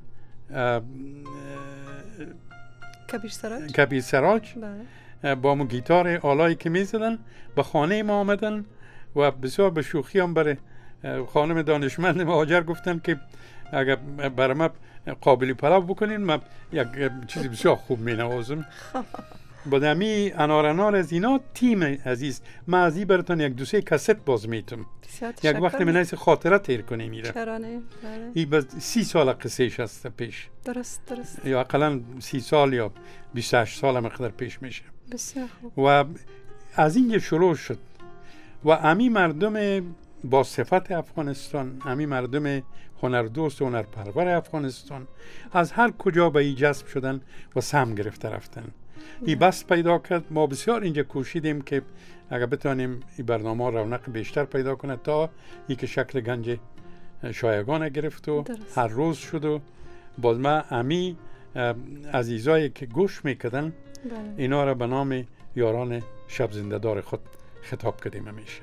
H: کبیر سراج با مو گیتار آلایی که میزدن به خانه ما آمدن و بسیار به شوخی هم برای خانم دانشمند مهاجر گفتن که اگر برای ما قابلی پلاو بکنین ما یک چیزی بسیار خوب می نوازم. با دمی انار از اینا تیم عزیز ما ازی براتون یک دوسه کست باز میتم، یک وقت من ایسی خاطره تیر کنیم میره.
I: چرانه؟
H: این باز 30 سال قصهش هست پیش.
I: درست.
H: یا اقلا 30 سال یا 28 سال مقدار پیش میشه.
I: بسیار خوب.
H: و از اینجا شروع شد و امی مردم با صفت افغانستان، امی مردم هنردوست و هنرپرور افغانستان از هر کجا به ای جذب شدن و سهم گرفته رفتن. این بس پیدا کرد. ما بسیار اینجا کوشیدیم که اگر بتانیم این برنامه رونق بیشتر پیدا کنه تا ای که شکل گنج شایگان گرفت و هر روز شد و باز ما امی عزیزایی که گوش میکردن اینا را به نام یاران شب زنده دار خود خطاب کردیم همیشه.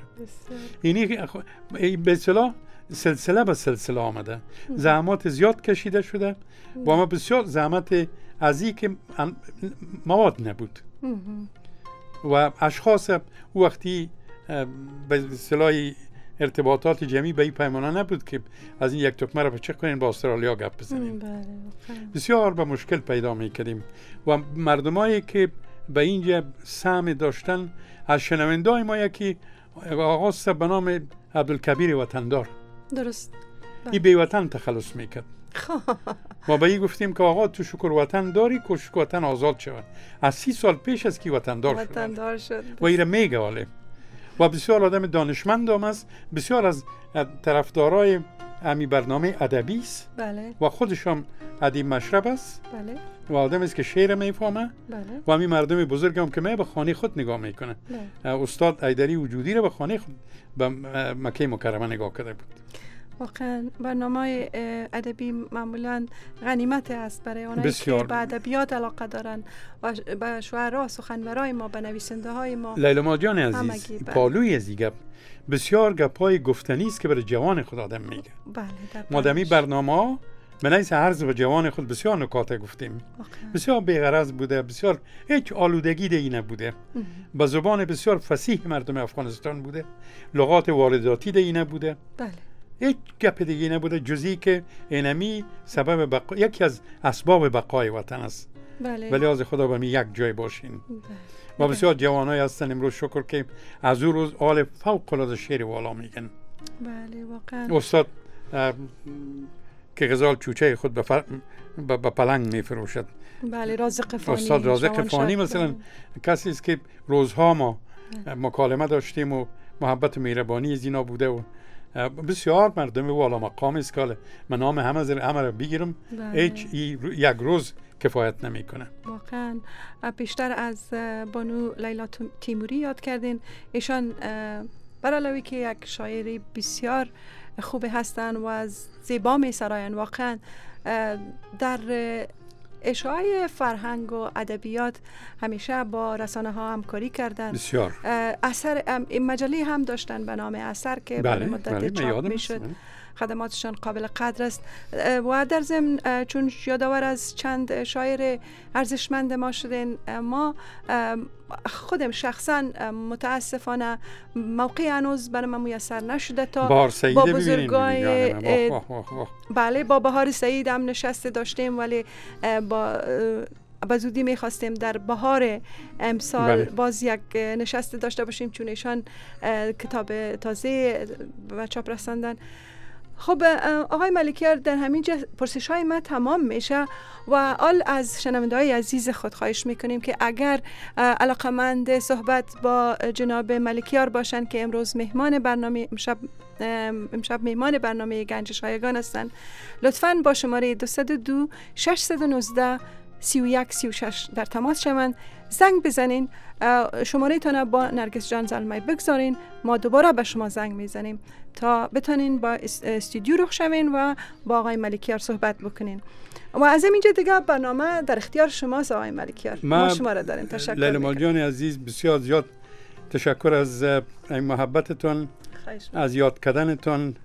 H: اینی به اصطلاح سلسله به سلسله آمده، زحمات زیاد کشیده شده و ما بسیار زحمت ازی که مواد نبود و اشخاص وقتی به اصطلاح ارتباطات جمعی به این پیمانه نبود که از این یک تکمه را بچه کنین با استرالیا گپ بزنیم. بسیار به مشکل پیدا میکردیم و مردمایی که به اینجا سهم داشتن از شنوندای ما یکی آقا به نام عبدالکبیر وطندار.
I: درست.
H: این به وطن تخلص میکرد. ما به این گفتیم که آقا تو شکر وطن داری که شکر وطن آزاد شود. از 30 سال پیش از که وطندار شد و این را میگه واله. و بسیار آدم دانشمند هم است، بسیار از طرفدارای امی برنامه ادبی است.
I: بله.
H: و خودش هم ادیب مشرب است.
I: بله.
H: و آدم است که شعر میفهمه.
I: بله.
H: و امی مردم بزرگ هم که به خانه خود نگاه میکنه. بله. استاد ایدری وجودی را به خانه خود به مکه مکرمه نگاه کرده بود.
I: واقعا برنامه ادبی معمولا غنیمت است برای اونایی که به ادبیات علاقه دارن و به شعرا سخنورای ما، به نویسنده های ما.
H: لیلا ماجان عزیز پالوی از گپ بسیار گپای گفتنی است که برای جوان خود آدم میگه.
I: بله.
H: مادامی برنامه منیس عرض به جوان خود بسیار نکات گفتیم. بسیار بی‌غرض بوده، بسیار هیچ آلودگی دیگه نبوده. با زبان بسیار فصیح مردم افغانستان بوده، لغات وارداتی دیگه نبوده.
I: بله.
H: هیچ گپ دیگه نبوده جزی که اینمی سبب یکی از اسباب بقای وطن است.
I: بله.
H: ولی از خدا به می یک جای باشین. بله. و بسیار جوانای هستن امروز شکر که از اون روز آل فوق العاده شعر والا میگن.
I: بله واقعا.
H: استاد که غزال چوچه خود به پلنگ میفروشد.
I: بله رازق فانی.
H: استاد رازق فانی مثلا کسی است که روزها ما مکالمه داشتیم و محبت و مهربانی از اینا بوده و بسیار مردم والا مقام است که من نام همه را بگیرم هیچ یک روز کفایت نمیکنه.
I: واقعا بیشتر از بانو لیلا تیموری یاد کردین. ایشان برعلاوه که یک شاعری بسیار خوب هستن و از زیبا می سراین، واقعا در اشاعه فرهنگ و ادبیات همیشه با رسانه ها همکاری کردن.
H: بسیار
I: اثر مجله هم داشتن به نام اثر که
H: بله،
I: مدت چاپ می شد. خدماتشان قابل قدر است و در ضمن چون یادآور از چند شاعر ارزشمند ما شدین، ما خودم شخصا متاسفانه موقع هنوز برای من میسر نشده تا با بزرگای بله با بهار سعید هم نشسته داشتیم، ولی با زودی میخواستیم در بهار امسال باز یک نشسته داشته باشیم چون ایشان کتاب تازه و چاپ رساندن. خب آقای ملکیار، در همینجا پرسش های ما تمام میشه و آل از شنونده های عزیز خود خواهش میکنیم که اگر علاقمند صحبت با جناب ملکیار باشن که امروز مهمان برنامه امشب مهمان برنامه گنج شایگان هستند، لطفاً با شماره 202 619 3136 در تماس شوند، زنگ بزنین، شماره تان با نرگس جان زلمای بگذارین، ما دوباره به شما زنگ میزنیم تا بتونین با استودیو روح شوین و با آقای ملکیار صحبت بکنین. و از اینجا دیگه برنامه در اختیار شماست آقای ملکیار. ما شما را داریم. تشکر.
H: لیلا جان عزیز، بسیار زیاد تشکر از این محبتتون، از یاد کردنتون.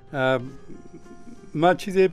H: ما چیزی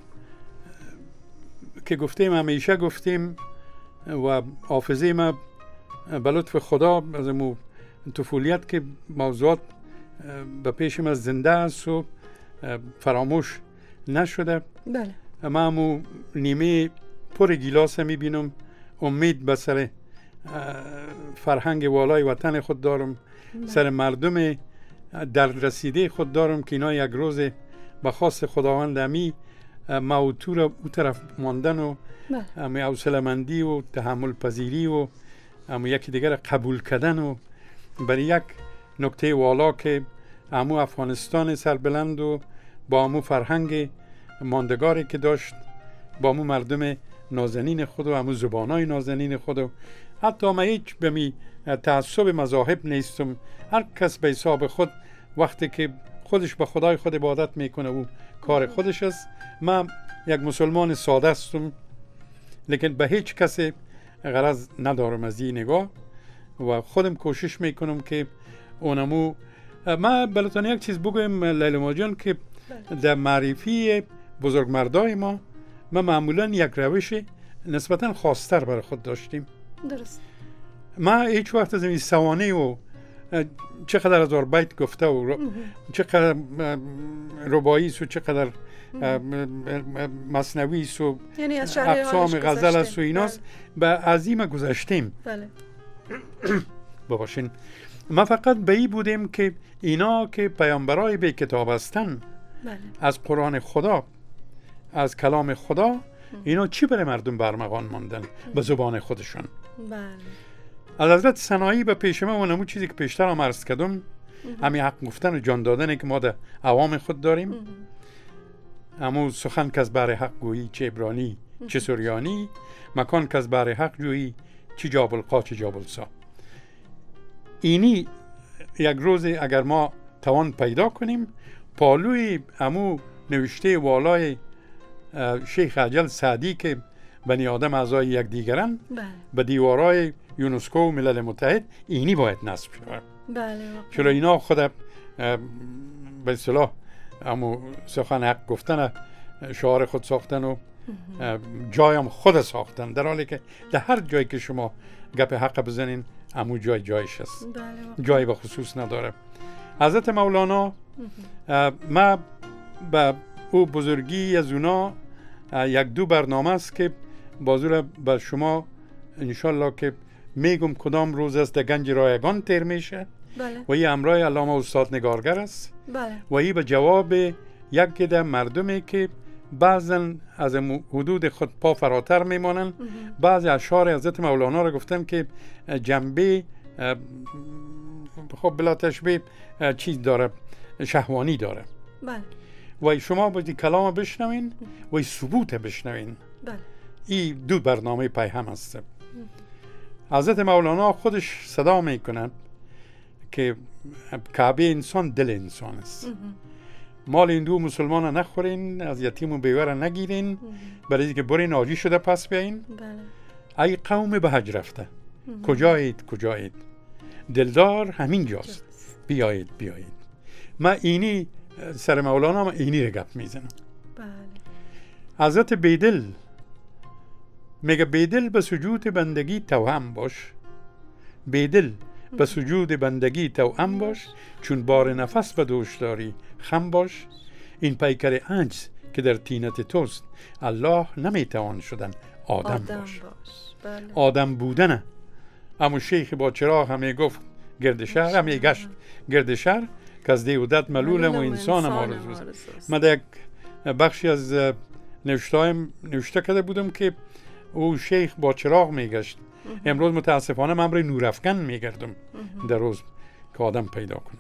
H: که گفتیم همیشه گفتیم و حافظه ما به لطف خدا از امو طفولیت که موضوعات به پیش ما زنده است و فراموش نشده.
I: بله.
H: ما امو نیمه پر گیلاس میبینم، امید به سر فرهنگ والای وطن خود دارم. بله. سر مردم درد رسیده خود دارم که اینا یک روز به خواست خداوند امی موتور او طرف ماندن و امی حوصله‌مندی و تحمل پذیری و اما یکی دیگر قبول کردن و برای یک نکته والا که امو افغانستان سربلند و با امو فرهنگ ماندگاری که داشت، با امو مردم نازنین خود و امو زبانای نازنین خود و حتی ما هیچ به می تعصب مذاهب نیستم. هر کس به حساب خود وقتی که خودش به خدای خود عبادت میکنه و کار خودش است. من یک مسلمان ساده هستم لیکن به هیچ کسی غرض ندارم از این نگاه و خودم کوشش میکنم که اونمو ما بلتان یک چیز بگویم لیلا جان که در معرفی بزرگمردای ما معمولا یک روش نسبتا خاص‌تر برای خود داشتیم.
I: درست.
H: ما هیچ وقت از این سوانه و چقدر هزار بیت گفته و چقدر رباعی است و چقدر مثنوی است و
I: یعنی از
H: اقسام غزل است و ایناست به عظیم گذشتیم.
I: بله.
H: بباشین ما فقط به این بودیم که اینا که پیامبرای به کتاب هستن،
I: بله.
H: از قرآن خدا، از کلام خدا، اینا چی برای مردم برمغان ماندن به زبان خودشون.
I: بله.
H: از حضرت سنایی به پیش ما اونمو چیزی که پیشتر هم عرض کردم، همین حق گفتن و جان دادنه که ما در عوام خود داریم. همون سخن که از بر حق گویی، چه عبرانی چه سریانی، مکان که از بر حق جویی، چه جابلقا چه جابلسا. اینی یک روز اگر ما توان پیدا کنیم، پالوی همو نوشته والای شیخ عجل سعدی که بنی آدم اعضای یک دیگرن به دیوارای یونسکو و ملل متحد، اینی باید نصب شود.
I: بله.
H: چرا اینا خود به اصطلاح همو سخن حق گفتن شعار خود ساختن و جایم خود ساختن، در حالی که در هر جایی که شما گپ حق بزنین همو جایش است. جایی به خصوص نداره. حضرت مولانا ما به او بزرگی از اونا یک دو برنامه است که بازور به شما انشالله که میگم کدام روز است در گنج رایگان تیر میشه.
I: بله.
H: و این امرای علامه استاد نگارگر است.
I: بله.
H: و این به جواب یک گده مردمی که بعضن از حدود خود پا فراتر میمانن. بعضی اشعار حضرت مولانا را گفتم که جنبه خب بلا تشبیه چیز داره، شهوانی داره.
I: بله.
H: و شما باید کلام بشنوین و ثبوت بشنوین.
I: بله.
H: این دو برنامه پیهم است. حضرت مولانا خودش صدا میکنه که کعبه انسان دل انسان است. مال هندو مسلمان نخورین، از یتیم و بیوه نگیرین، برای اینکه برین آجی شده پس بیاین.
I: بله.
H: ای قوم به حج رفته، کجایید دلدار همین جاست، بیایید. من اینی سر مولانا، من اینی رو گپ میزنم.
I: بله.
H: حضرت بیدل میگه بیدل به سجود بندگی توأم باش، بیدل به سجود بندگی توأم باش، چون بار نفس به دوش داری خم باش. این پیکر عجز که در طینت توست، الله نمیتوان شدن آدم باش.
I: بله.
H: آدم بودنه. اما شیخ با چراغ همه گفت گرد شهر، همه گشت گرد شهر که از دیودت ملولم و انسانم آرزوست. من در یک بخشی از نوشته کرده بودم که او شیخ با چراغ میگشت. امروز متاسفانه من برای نورافکن میگردم در روز که آدم پیدا کنم.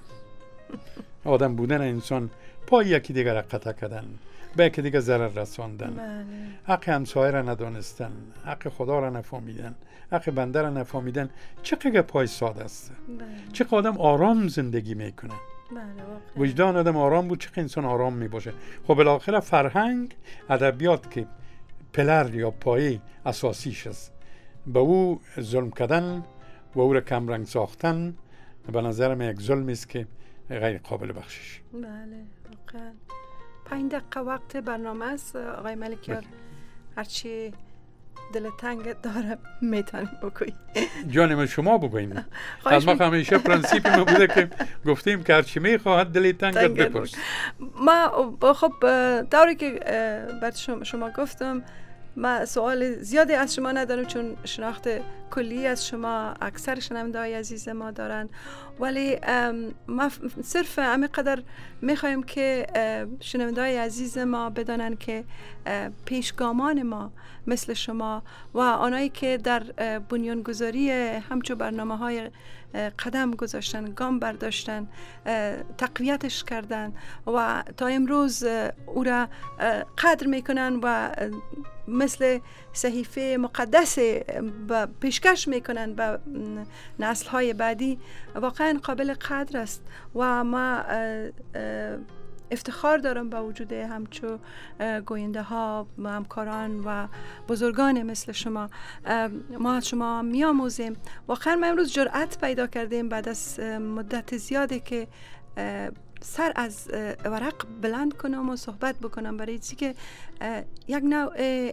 H: آدم بودن انسان پای یکی دیگر قطع کردن، به یکی دیگر ضرر رساندن، حق همسایه را ندانستن، حق خدا را نفهمیدن، حق بنده را نفهمیدن، چقدر پای ساده است. چقدر آدم آرام زندگی میکنه. وجدان آدم آرام بود، چقدر انسان آرام میباشه. خب بالاخره فرهنگ، ادبیات که پلر یا پایه اساسیش است، به او ظلم کردن و او را کمرنگ ساختن به نظر من یک ظلم است که غیر قابل بخشش.
I: بله واقعا. 5 دقیقه وقت برنامه است آقای ملکیار. هرچی دل تنگ داره میتونیم بگویی.
H: جان من شما بگوییم. از ما همیشه پرنسیپ ما بوده که گفتیم که هرچی میخواهد دل تنگت بپرس.
I: ما خب طوری که بعد شما گفتم، ما سوال زیادی از شما ندارم چون شناخت کلی از شما اکثر شنونده‌های عزیز ما دارن، ولی ما صرف همین قدر میخوایم که شنونده‌های عزیز ما بدانن که پیشگامان ما مثل شما و آنایی که در بنیانگذاری همچون برنامه‌های قدم گذاشتن، گام برداشتن، تقویتش کردن و تا امروز او را قدر میکنن و مثل صحیفه مقدس پیشکش میکنن به نسل‌های بعدی، واقعا قابل قدر است و ما افتخار دارم با وجود همچو گوینده ها، همکاران و بزرگان مثل شما. ما از شما میاموزیم. واقعا ما امروز جرأت پیدا کردیم بعد از مدت زیادی که سر از ورق بلند کنم و صحبت بکنم، برای چیزی که یک نوع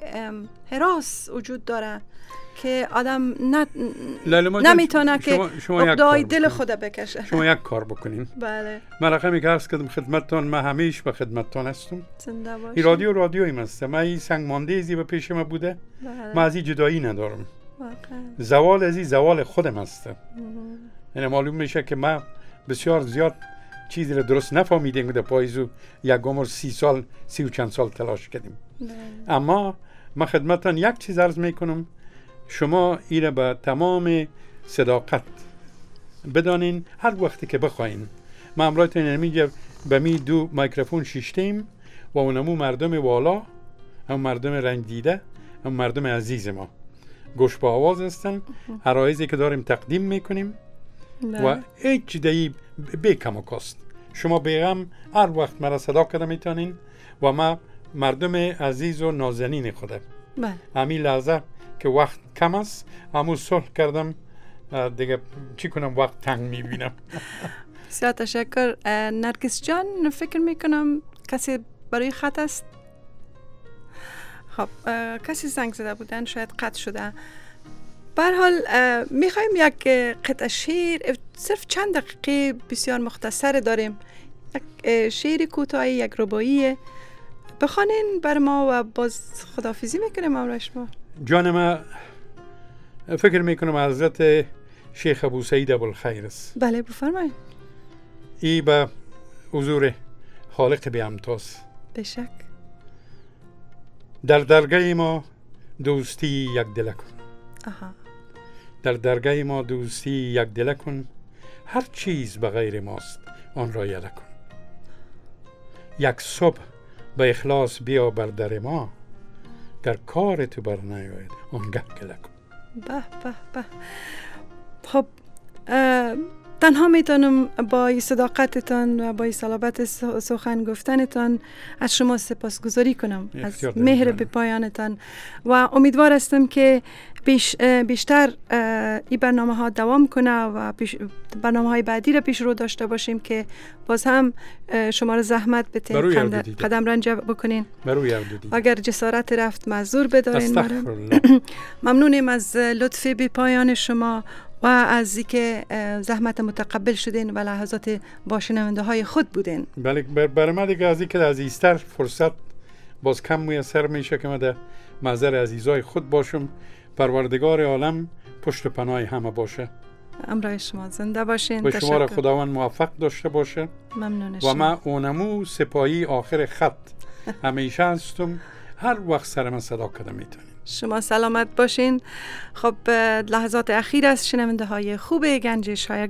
I: هراس وجود داره که آدم نمیتونه که عقده‌های دل خود بکشه.
H: شما یک کار بکنین.
I: بله.
H: من رقمی که عرض کردم خدمتتان، من همیشه به خدمتتان هستم.
I: زنده باشید.
H: این رادیوی است. من این سنگ مانده ازی به پیش ما بوده.
I: بله.
H: من از این جدایی ندارم.
I: واقعا.
H: زوال از این زوال خودم است. یعنی معلوم میشه که من بسیار زیاد چیزی رو درست نفهمیدیم در پاییزو یک عمر 30 و چند سال تلاش کردیم. اما من خدمتتان یک چیز عرض میکنم، شما ایره به تمام صداقت بدانین هر وقتی که بخواین. ما امرایتون نمیگه به می 2 میکروفون شیشتیم و اونمو مردم والا، هم مردم رنج دیده، هم مردم عزیز ما گوش با آواز هستن. عرایزی که داریم تقدیم میکنیم و هیچ دهی بی کم و کاست. شما بیغم هر وقت مرا صدا کرده میتونین و ما مردم عزیز و نازنین خوده. همین لحظه که وقت کم است همون صلح کردم دیگه چی کنم، وقت تنگ میبینم.
I: بسیار تشکر. نرگس جان، فکر میکنم کسی برای خط است. خب کسی زنگ زده بودن، شاید قطع شده. به هر حال میخوایم یک قطعه شعر، صرف چند دقیقه بسیار مختصر داریم، یک شعر کوتاهی، یک رباعی بخوانین بر ما و باز خداحافظی میکنیم همراه شما.
H: جان ما فکر میکنم حضرت شیخ ابو سعید ابوالخیر است.
I: بله بفرمایید.
H: ای به حضور خالق بی همتاست.
I: بشک.
H: در درگاه ما دوستی یک دل کن. در درگاه ما دوستی یک دل کن، هر چیز به غیر ماست آن را یله کن. یک صبح به اخلاص بیا بر در ما، در کار تو بر نیاید آنگه گله کن.
I: به به به. خب تنها میتونم با صداقتتان و با صلابت سخن گفتنتان از شما سپاسگزاری کنم، از مهر به پایانتان و امیدوار هستم که بیشتر این برنامه ها دوام کنه و برنامه های بعدی را پیش رو داشته باشیم که باز هم شما را زحمت بتین قدم رنج بکنین. اگر جسارت رفت معذور بدارین. ممنونیم از لطف به پایان شما و از اینکه زحمت متقبل شدین و لحظات با شنونده های خود بودین.
H: بله برای من دیگه از اینکه عزیزتر فرصت باز کم میسر میشه که من در محضر عزیزای خود باشم. پروردگار عالم پشت پناه همه باشه.
I: امرای شما زنده باشین.
H: و شما را خداوند موفق داشته باشه.
I: ممنون
H: و من اونمو سپاهی آخر خط همیشه هستم، هر وقت سر من صدا کده میتونین.
I: شما سلامت باشین. خب لحظات اخیر است شنونده های خوب گنج شایگان.